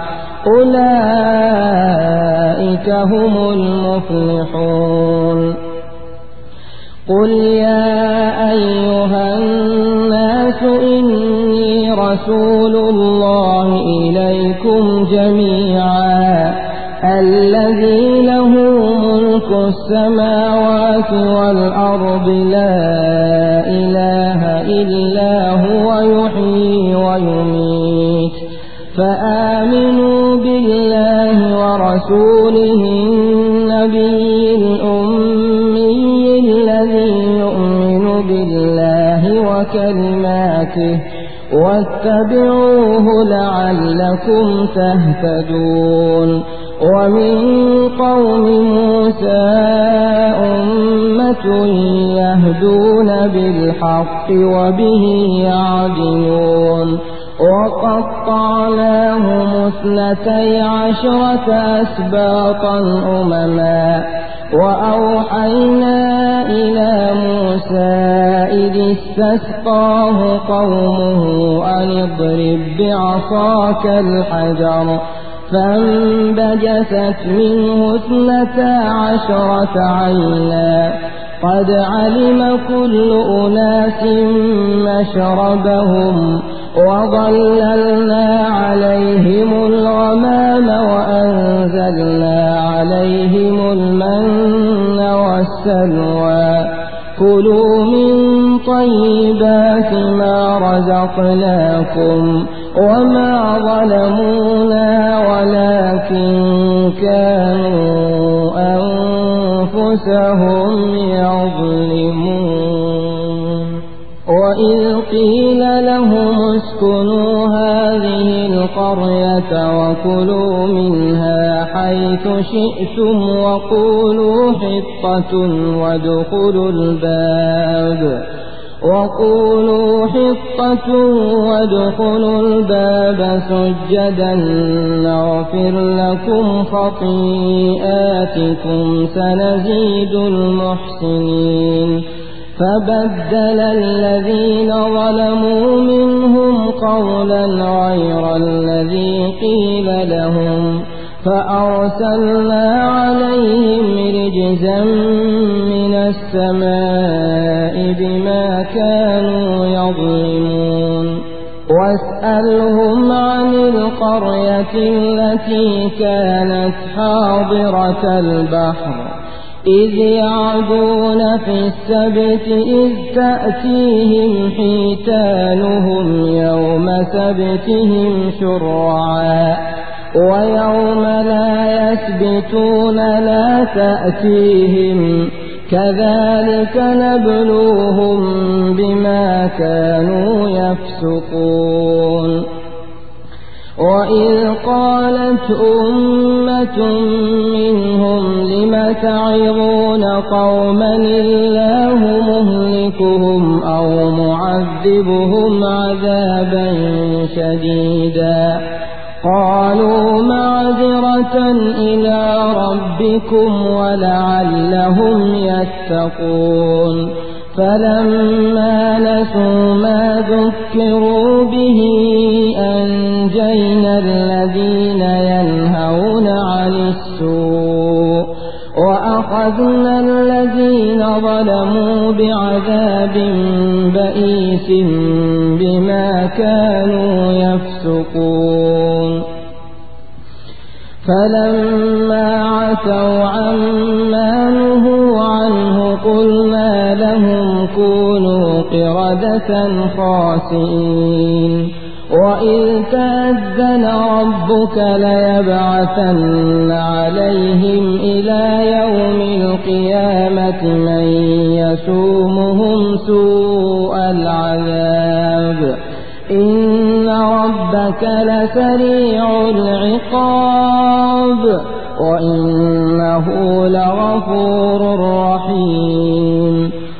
[SPEAKER 1] أولئك هم المفلحون قل يا أيها الناس إني رسول الله إليكم جميعا الذي له ملك السماوات والأرض لا إله إلا هو يحيي ويميت فآمنوا بالله ورسوله النبي الأمي الذي يؤمن بالله وكلماته واتبعوه لعلكم تهتدون ومن قوم موسى أمة يهدون بالحق وبه يعدلون وقطعناهم 12 أسباطا أمما وأوحينا إلى موسى إذ استسقاه قومه أن اضرب بعصاك الحجر فانبجست منه 12 عينا قد علم كل أناس مشربهم وظللنا عليهم الغمام وأنزلنا عليهم المن والسلوى كلوا من طيبات ما رزقناكم وما ظلمونا ولكن كانوا أنفسهم يظلمون وإذ قيل لهم اسكنوا هذه القرية وكلوا منها حيث شئتم وقولوا حطة وادخلوا الباب سجدا نغفر لكم خطيئاتكم سنزيد المحسنين فبدل الذين ظلموا منهم قولا غير الذي قيل لهم فأرسلنا عليهم رجزا من السماء بما كانوا يظلمون واسألهم عن القرية التي كانت حاضرة البحر إذ يعدون في السبت إذ تأتيهم حيتانهم يوم سبتهم شرعا ويوم لا يسبتون لا تأتيهم كذلك نبلوهم بما كانوا يفسقون وإذ قالت أمة منهم لم تعظون قوما الله مهلكهم أو معذبهم عذابا شديدا قالوا معذرة إلى ربكم ولعلهم يتقون فلما نسوا ما ذكروا به أنجينا الذين ينهون عن السوء وأخذنا الذين ظلموا بعذاب بئيس بما كانوا يفسقون فلما عتوا عما نهوا عنه قلنا لهم كونوا قردة خاسئين وإذ تأذن ربك ليبعثن عليهم إلى يوم القيامة من يسومهم سوء العذاب إن ربك لسريع العقاب وإنه لغفور رحيم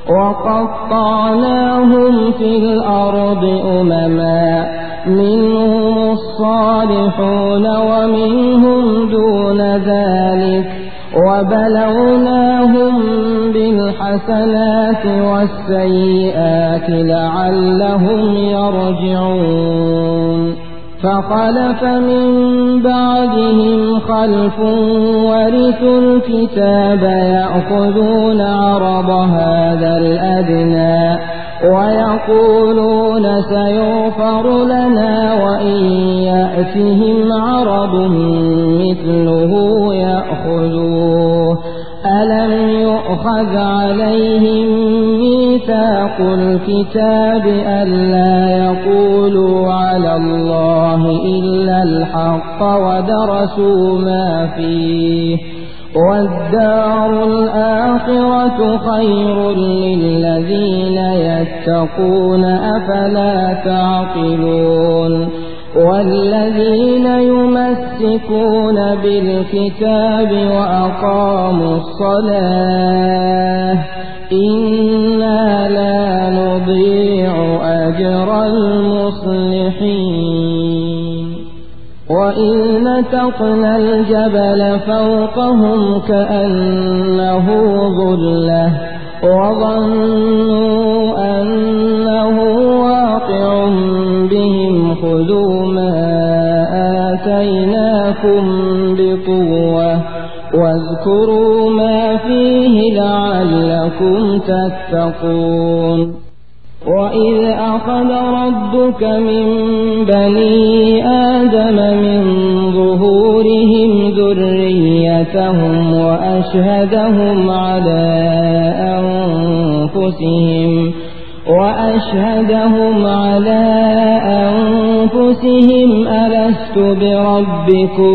[SPEAKER 1] وقطعناهم في الأرض أمما منهم الصالحون ومنهم دون ذلك وبلوناهم بالحسنات والسيئات لعلهم يرجعون فخلف من بعدهم خلف ورثوا الكتاب يأخذون عرض هذا الأدنى ويقولون سيغفر لنا وإن يأتهم عرض مثله يأخذوه ألم يؤخذ عليهم ميثاق الكتاب ألا يقولوا على الله إلا الحق ودرسوا ما فيه والدار الآخرة خير للذين يتقون أفلا تعقلون والذين يمسكون بالكتاب وأقاموا الصلاة إنا لا نضيع أجر المصلحين وإذ نتقنا الجبل فوقهم كأنه ظلة وظنوا أنه واقع بهم خذوا ما آتيناكم بقوة واذكروا ما فيه لعلكم تتقون وإذ أخذ ربك من بني آدم من ظهورهم ذريتهم وأشهدهم على أنفسهم ألست بربكم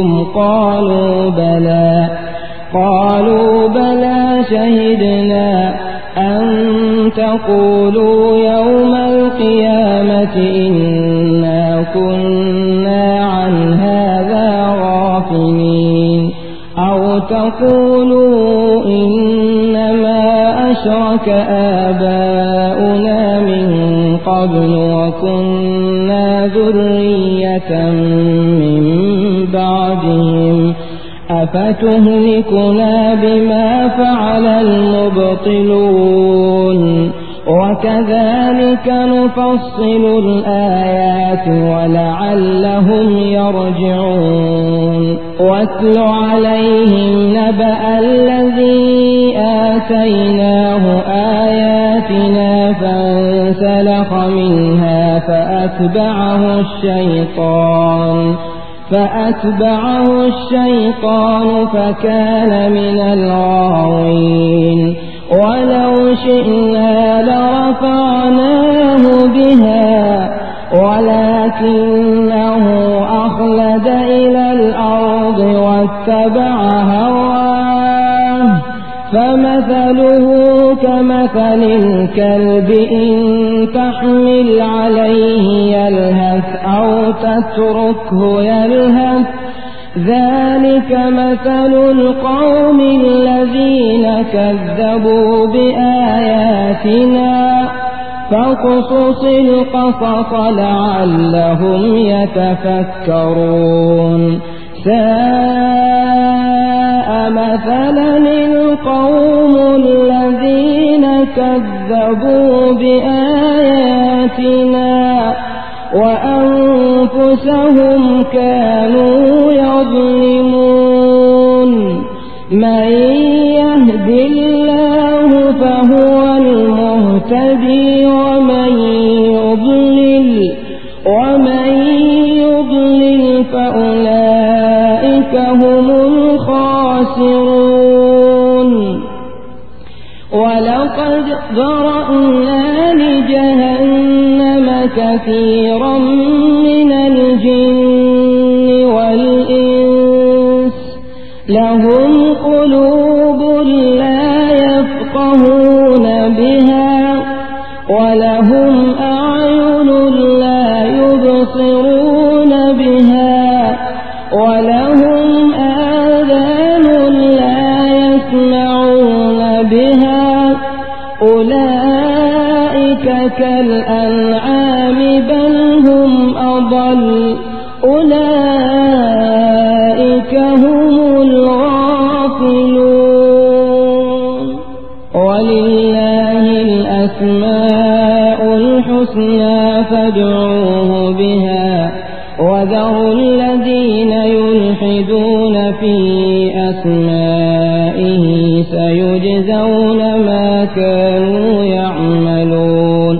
[SPEAKER 1] قالوا بلى شهدنا أن تقولوا يوم القيامة إنا كنا عن هذا غافلين أو تقولوا إنما أشرك آباؤنا من قبل وكنا ذرية من بعدهم أفتهلكنا بما فعل المبطلون وكذلك نفصل الآيات ولعلهم يرجعون واتل عليهم نبأ الذي آتيناه آياتنا فانسلخ منها فأتبعه الشيطان فكان من الغاوين ولو شئنا لرفعناه بها ولكنه أخلد إلى الأرض واتبع هواه فمثله كمثل الكلب إن تحمل عليه يلهث أو تتركه يلهث ذلك مثل القوم الذين كذبوا بآياتنا فاقصص القصص لعلهم يتفكرون ساء مثلا القوم الذين كذبوا بآياتنا وأنفسهم كانوا يظلمون من يهد الله فهو المهتدي ومن يضلل فأولئك هم الخاسرون ولو ذرأنا لجهنم كثيرا من الجن والإنس لهم قلوب لا يفقهون بها ولهم أعين لا يبصرون بها ولهم آذان لا يسمعون بها أولئك كالأنعام بل هم أضل أولئك هم الغافلون ولله الأسماء الحسنى فادعوه بها وذروا الذين يلحدون في أسمائه سيجزون ما كانوا يعملون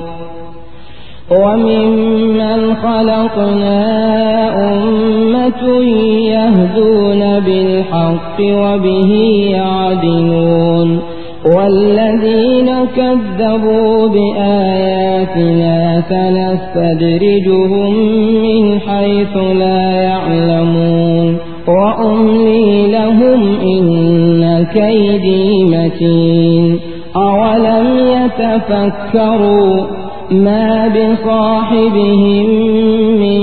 [SPEAKER 1] وممن خلقنا أمة يهدون بالحق وبه يعدلون والذين كذبوا بآياتنا سنستدرجهم من حيث لا يعلمون وأملي لهم إن كيدي متين أولم يتفكروا ما بصاحبهم من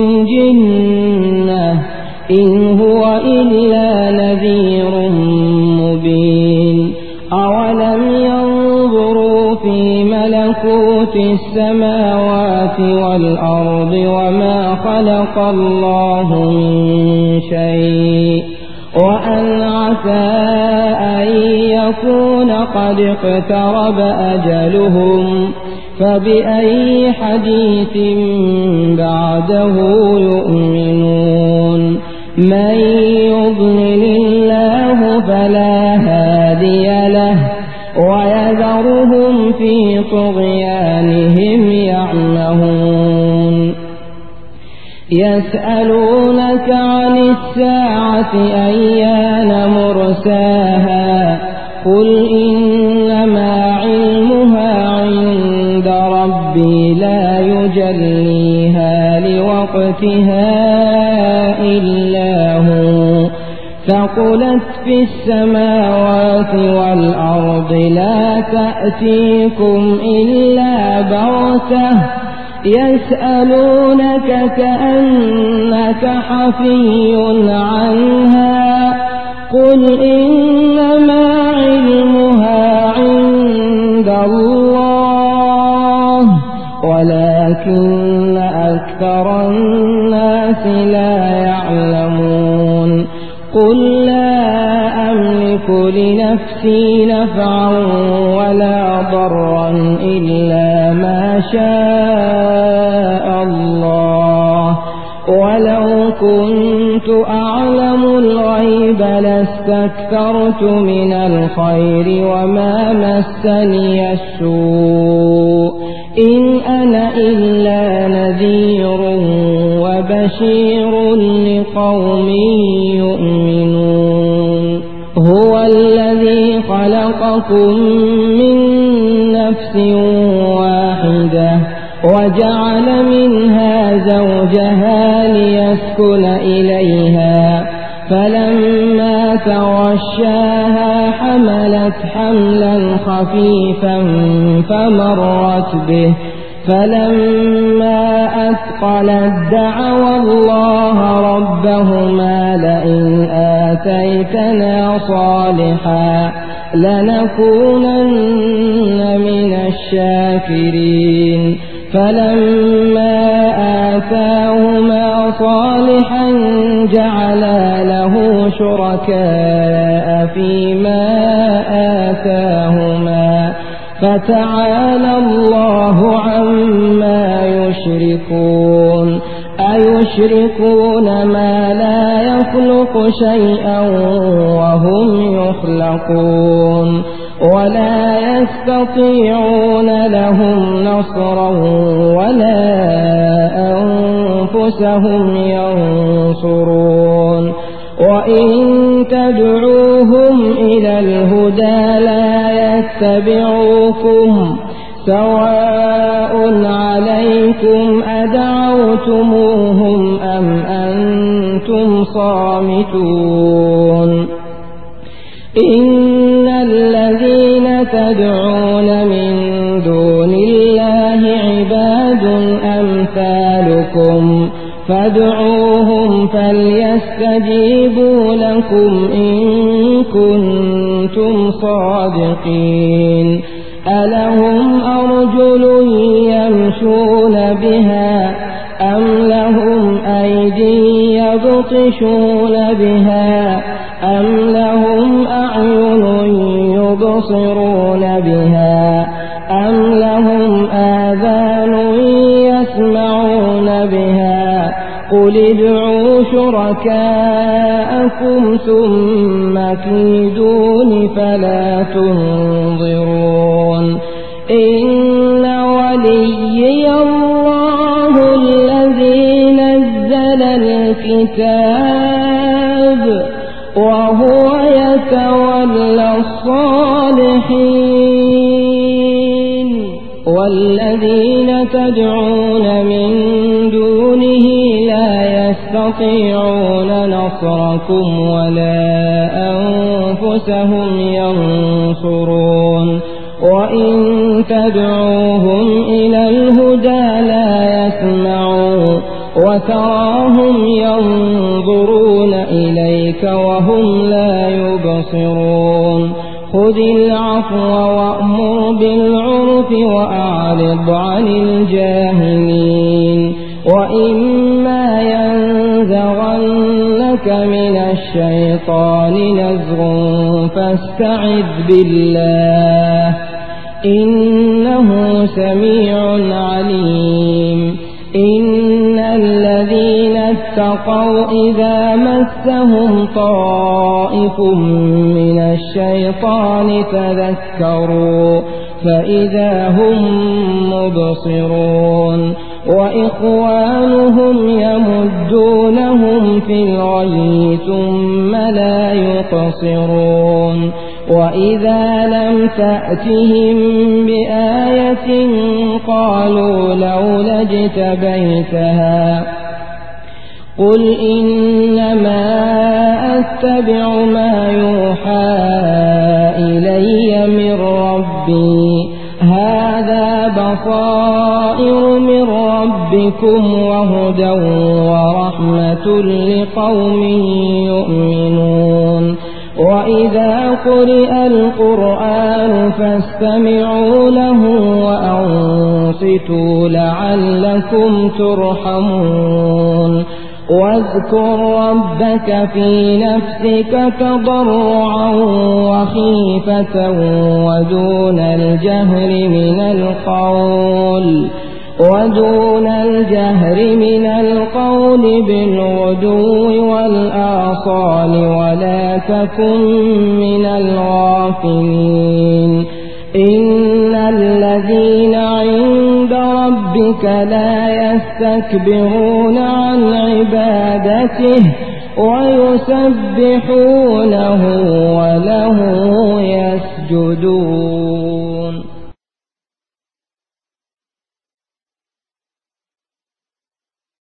[SPEAKER 1] جنة إن هو إلا نذير مبين أولم ينظروا في ملكوت السماوات والأرض وما خلق الله من شيء وأن عسى أن يكون قد اقترب أجلهم فبأي حديث بعده يؤمنون من يضلل الله فلا هادي له ويذرهم في طغيانهم يعمهون يسألونك عن الساعة أيان مرساها قل إنما علمها عند ربي لا يجليها لوقتها إلا هو ثقلت في السماوات والأرض لا تأتيكم إلا بغتة يسألونك كأنك حفي عنها قل إنما علمها عند الله ولكن أكثر الناس لا يعلمون قل لا أملك لنفسي نفعا ولا ضرا إلا ما شاء الله ولو كنت أعلم الغيب لاستكثرت من الخير وما مسني السوء إن أنا إلا نذير وبشير لقوم يؤمنون هو الذي خلقكم من نفس واحدة وجعل منها زوجها ليسكن إليها فلما تغشاها حملت حملا خفيفا فمرت به فلما أثقلت دعوا الله ربهما لئن آتيتنا صالحا لنكونن من الشاكرين فلما آتاهما صالحا جعلا له شركاء فيما آتاهما فتعالى الله عما يشركون أيشركون ما لا يخلق شيئا وهم يخلقون ولا يستطيعون لهم نصرا ولا أنفسهم ينصرون وإن تدعوهم إلى الهدى لا يتبعوكم سواء عليكم أدعوتموهم أم أنتم صامتون إن الذين تدعون من دون الله عباد أمثالكم فادعوهم فليستجيبوا لكم إن كنتم صادقين ألهم أرجل يمشون بها أم لهم أيدي يبطشون بها أم لهم أعين يبصرون بها أم لهم آذان يسمعون بها قل ادعوا شركاءكم ثم كيدون فلا تنظرون إن وليي الله الذي نزل الكتاب وهو يتولى الصالحين والذين تدعون من دونه لا يستطيعون نصركم ولا أنفسهم ينصرون وإن تدعوهم إلى الهدى لا يسمعون وتراهم ينظرون إليك وهم لا يبصرون خذ العفو وأمر بالعرف وأعرض عن الجاهلين وإما ينزغنك من الشيطان نزغ فاستعذ بالله إنه سميع عليم إن الذين اتقوا إذا مسهم طائف من الشيطان تذكروا فإذا هم مبصرون وإخوانهم يمدونهم في الغي ثم لا يقصرون وإذا لم تأتهم بآية قالوا لولا اجتبيتها قل إنما أتبع ما يوحى إلي من ربي هذا بصائر من ربكم وهدى ورحمة لقوم يؤمنون وإذا قرئ القرآن فاستمعوا له وأنصتوا لعلكم ترحمون واذكر ربك في نفسك تضرعا وخيفة ودون الجهر من القول بالغدو والآصال ولا تكن من الغافلين إن الذين عند ربك لا يستكبرون عن عبادته ويسبحونه وله يسجدون